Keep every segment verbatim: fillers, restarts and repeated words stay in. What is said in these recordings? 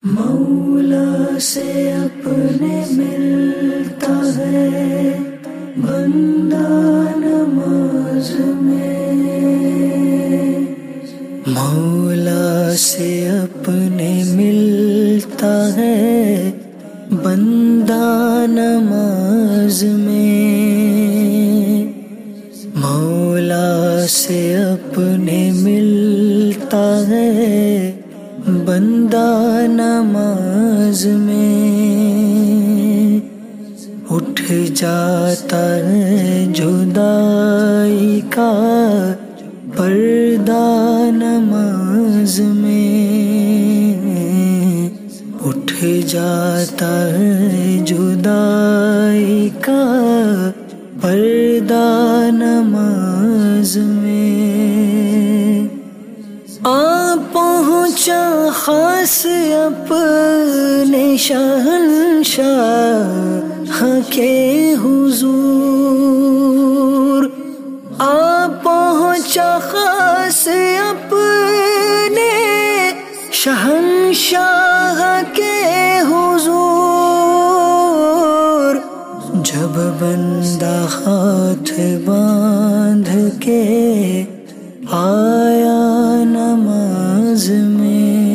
مولا سے اپنے ملتا ہے بندہ نماز میں، مولا سے اپنے ملتا ہے بندہ نماز میں، مولا سے اپنے ملتا ہے بندہ نماز میں، اٹھ جاتا ہے جدائی کا پردہ نماز میں، اٹھ جاتا ہے جدائی کا پردہ نماز میں، آ پہنچا خاص اپنے شہنشاہ کے حضور، آ پہنچا خاص اپنے شہنشاہ کے حضور، جب بندہ ہاتھ باندھ کے آیا نماز میں،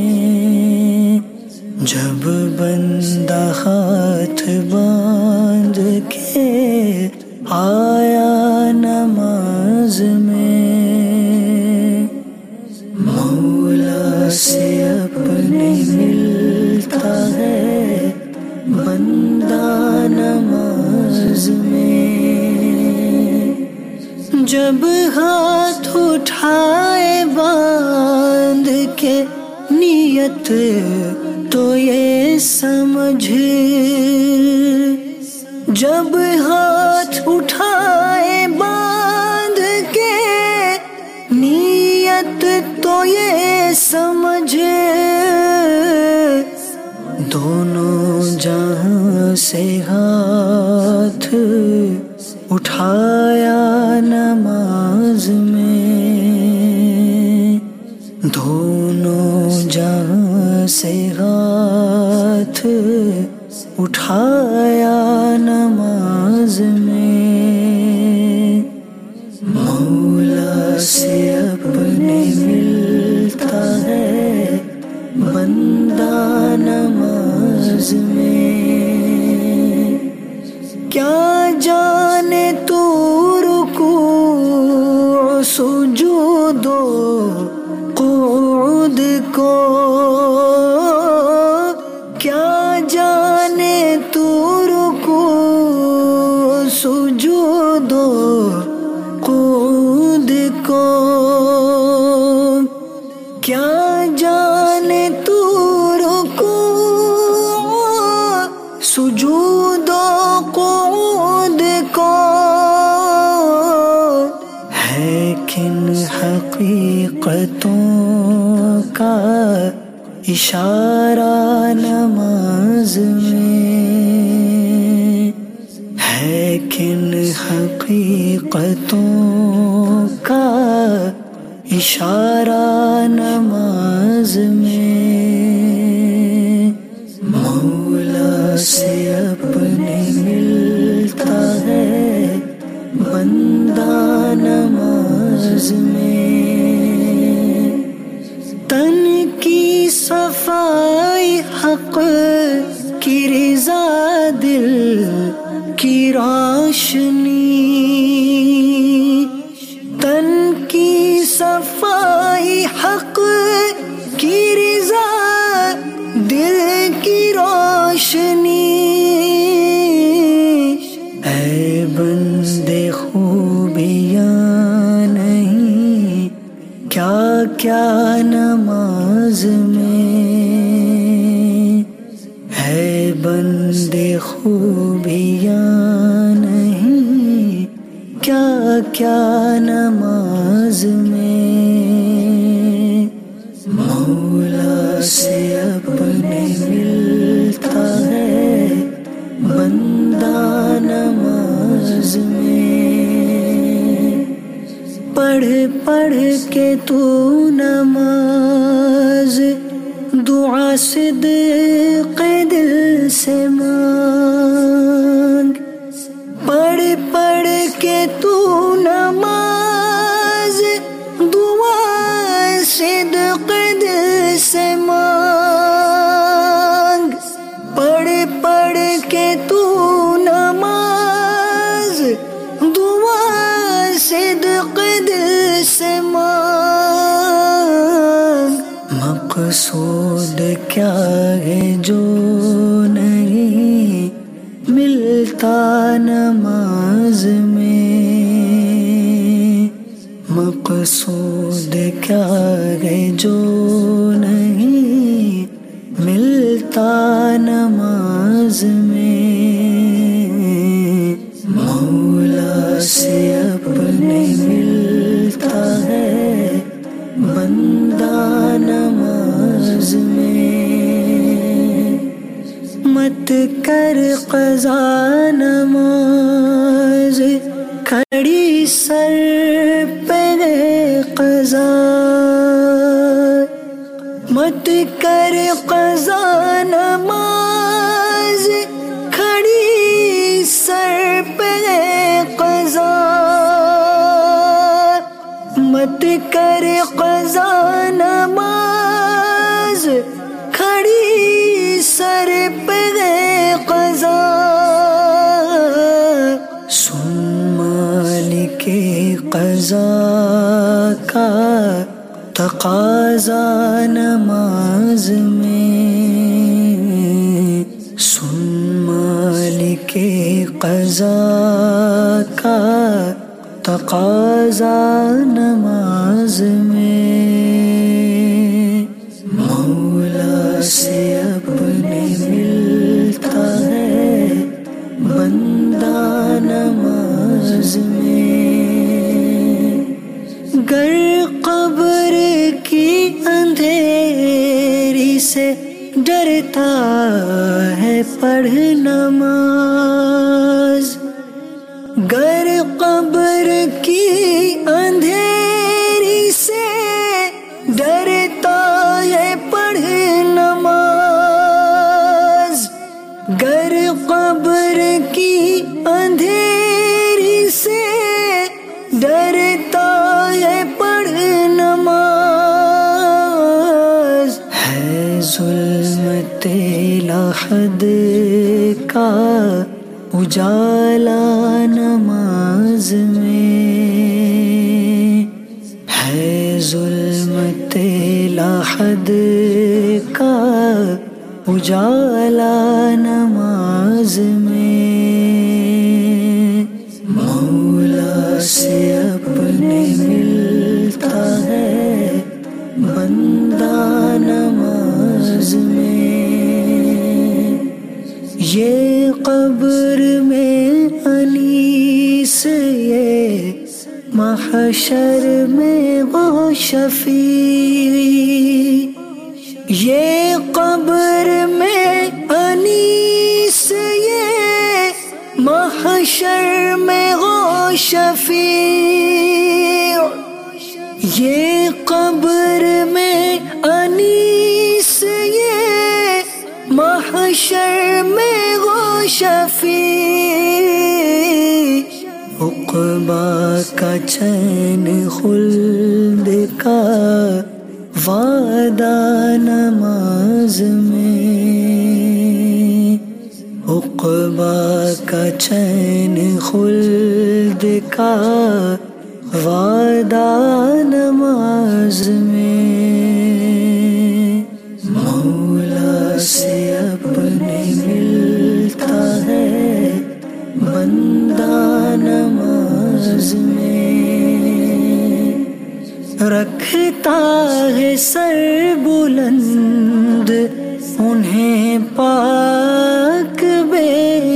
جب بندہ ہاتھ باندھ کے آیا نماز میں، مولا سے اپنے ملتا ہے بندہ نماز میں، جب ہاتھ اٹھائے باندھ کے نیت تو یہ سمجھ، جب ہاتھ اٹھائے باندھ کے نیت تو یہ سمجھ، دونوں جہاں سے ہاتھ اٹھایا نماز میں، دونوں جہاں سے ہاتھ اٹھایا نماز میں، مولا سے اپنے ملتا ہے بندہ نماز میں، کیا جانے تو رکوع سجود و قعود کو، کیا جانے تو رکوع سجود و قعود کو، کیا جانے تو رکوع سجود و قعود کو، ہے کن حقیقتوں کا اشارہ نماز میں، ہے کن حقیقتوں کا اشارہ نماز میں، مولا سے اپنے ملتا ہے بندہ نماز میں، تن کی صفائی حق کی رضا دل کی روشنی، تن کی صفائی حق کی رضا دل کی روشنی، اے بندے خوبیاں نہیں کیا کیا نماز میں، ہے بندے خوبیاں نہیں کیا کیا نماز میں، مولا سے اپنے ملتا ہے بندہ نماز میں، پڑھ پڑھ کے تو نماز دعا صدق دل سے مانگ، پڑھ پڑھ کے تو نماز، دعا صدق دل سے مانگ، پڑھ پڑھ کے تو نماز، دعا صدق دل سے مانگ۔ مقصود کیا ہے جو نہیں ملتا نماز میں، مقصود کیا ہے جو نہیں ملتا نماز میں، مولا سے اپنے ملتا ہے بندہ نماز میں، مت کر قضا نماز، کھڑی سر پہ قضا، مت کر قضا نماز، کھڑی سر پہ قضا، مت کر قضا نماز، کھڑی سر پہ قضا، سن مالک قضا کا تقاضا نماز میں، سن مالک قضا کا تقاضا نماز میں، مولا سے اپنے ملتا ہے بندہ نماز میں، گر قبر کی اندھیری سے ڈرتا ہے پڑھ نماز، گر قبر کی اندھیری سے ڈرتا ہے پڑھ نماز، گر قبر کی اندھیری سے ڈرتا ہے پڑھ نماز، ہے ظلمت لحد کا اجالا نماز میں، ہے ظلمت لحد کا اجالا نماز میں، مولا سے اپنے ملتا ہے بندہ نماز میں، یہ قبر میں انیس، یہ محشر میں وہ شفیع، یہ قبر میں انیس، یہ محشر میں وہ شفیع، یہ قبر میں انیس، یہ محشر میں وہ شفیع، عقبا کا چین خلد کا وعدہ نماز میں، عقبا کا چین خلد کا وعدہ نماز میں، مولا سے اپنے ملتا ہے بندہ نماز میں، رکھتا ہے سر بلند انہیں پاک بے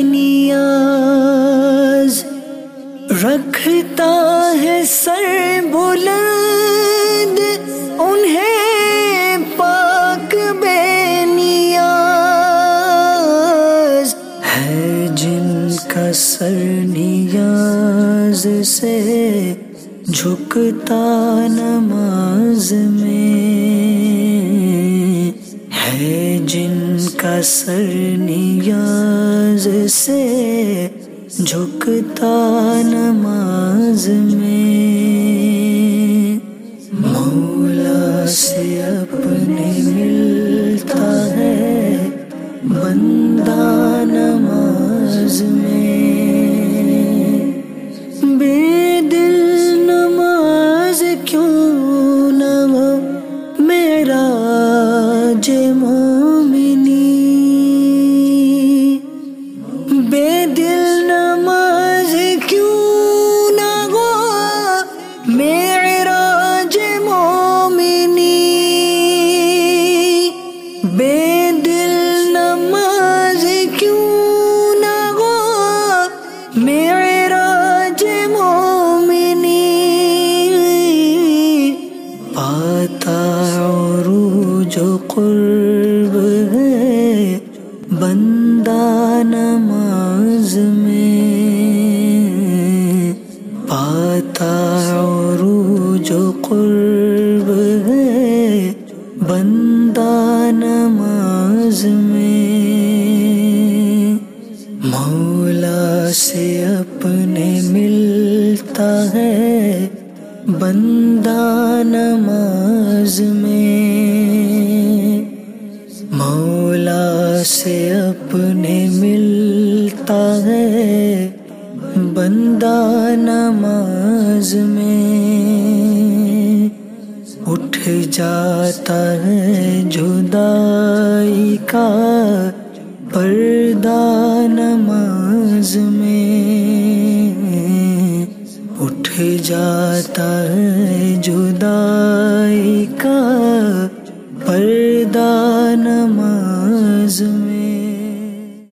نیاز، رکھتا ہے سر بلند انہیں پاک بے نیاز، ہے جن کا سر نیاز سے جھکتا نماز میں، ہے جن کا سر نیاز سے جھکتا نماز میں، مولا سے اپنے ملتا ہے بندہ نماز میں، بے دل نماز کیوں نہ ہو معراج مومنی، بے دل نماز کیوں نہ ہو معراج مومنی، بے دل نماز کیوں نہ ہو معراج مومنی، پاتا عروج و قرب ہے بندہ نماز میں، پاتا عروج و قرب ہے بندہ نماز میں، مولا سے اپنے ملتا ہے بندہ نماز میں، مولا سے اپنے ملتا ہے بندہ نماز میں، اٹھ جاتا ہے جدائی کا پردہ نماز میں، اٹھ جاتا ہے جدائی کا پردہ نماز میں۔